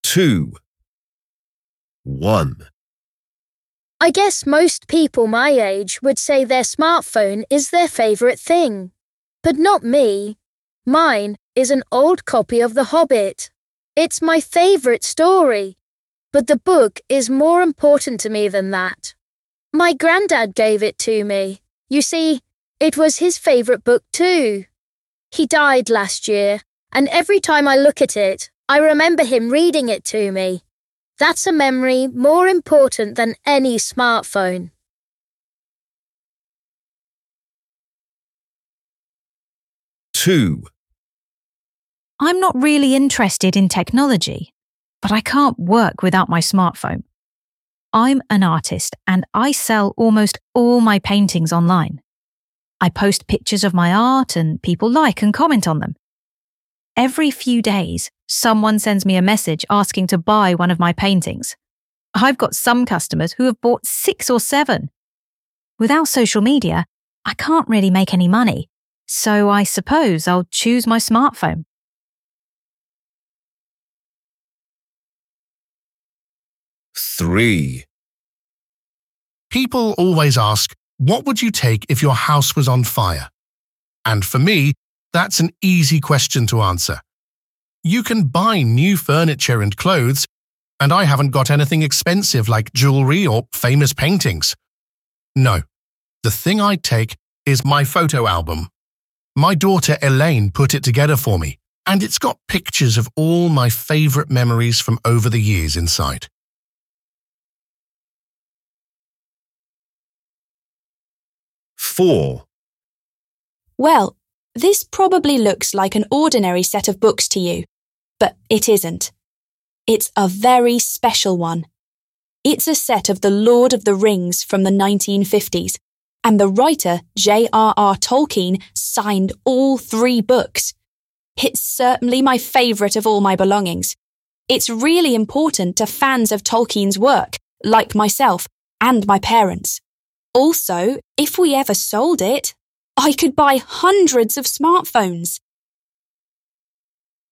2. 1. I guess most people my age would say their smartphone is their favourite thing. But not me. Mine is an old copy of The Hobbit. It's my favourite story. But the book is more important to me than that. My granddad gave it to me. You see, it was his favourite book too. He died last year, and every time I look at it, I remember him reading it to me. That's a memory more important than any smartphone. 2. I'm not really interested in technology, but I can't work without my smartphone. I'm an artist and I sell almost all my paintings online. I post pictures of my art and people like and comment on them. Every few days, someone sends me a message asking to buy one of my paintings. I've got some customers who have bought 6 or 7. Without social media, I can't really make any money, so I suppose I'll choose my smartphone. 3. People always ask, what would you take if your house was on fire? And for me, that's an easy question to answer. You can buy new furniture and clothes, and I haven't got anything expensive like jewelry or famous paintings. No, the thing I'd take is my photo album. My daughter Elaine put it together for me, and it's got pictures of all my favourite memories from over the years inside. 4. Well, this probably looks like an ordinary set of books to you, but it isn't. It's a very special one. It's a set of The Lord of the Rings from the 1950s, and the writer J.R.R. Tolkien signed all 3 books. It's certainly my favourite of all my belongings. It's really important to fans of Tolkien's work, like myself and my parents. Also, if we ever sold it, I could buy hundreds of smartphones.